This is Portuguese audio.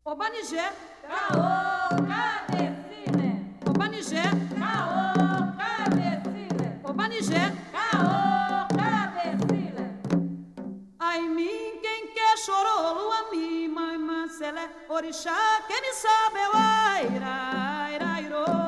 Obanigé, Caô, cabecine. Obanigé, Caô, cabecine. Obanigé. Caô, cabecine. Ai, mim, quem quer chorou, lua, mi, mãe, mancelé, orixá, quem me sabe, eu, ai, ira, ira, iro.